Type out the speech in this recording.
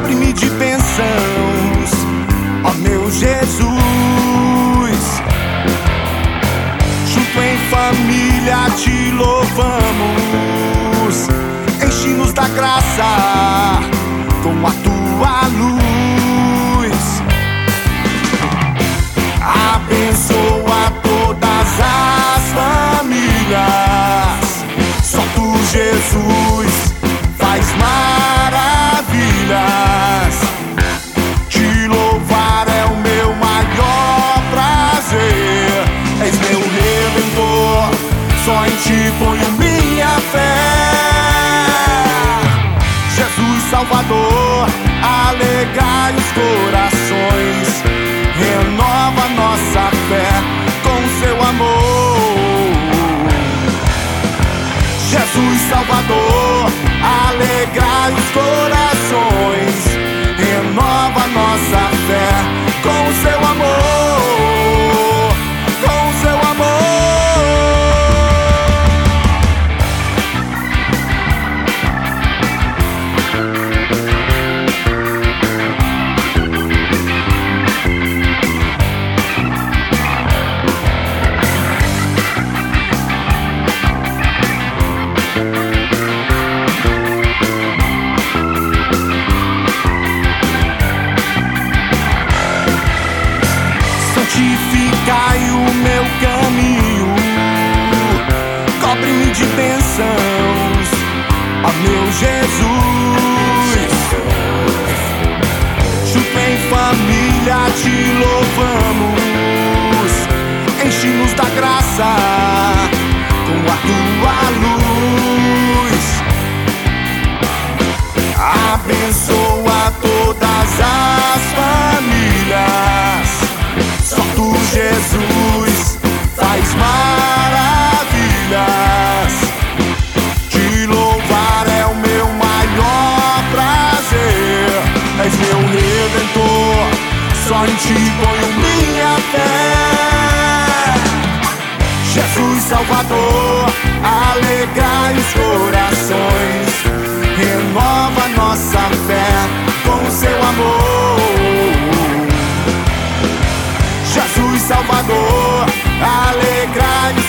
cobre-me de bênçãos, ó meu Jesus. Junto em família te louvamos, enche-nos da graça com a tua luz. Abençoa todas as famílias, só tu, Jesus, faz maravilhas. Te louvar é o meu maior prazer. És meu Redentor, só em ti ponho minha fé. Jesus Salvador, alegrai os corações, renova nossa fé com seu amor. Jesus Salvador, alegrai os corações, renova nossa fé com seu amor, com seu amor. Santificai o meu caminho, cobre-me de bênçãos, ó meu Jesus. Junto em família te louvamos, enche-nos da graça com a tua luz. Abençoa todas as famílias, só tu, Jesus, faz maravilhas. Te louvar é o meu maior prazer. És meu Redentor, só em ti ponho minha fé. Jesus Salvador, alegrai os corações, renova nossa fé com seu amor. Jesus Salvador, alegrai os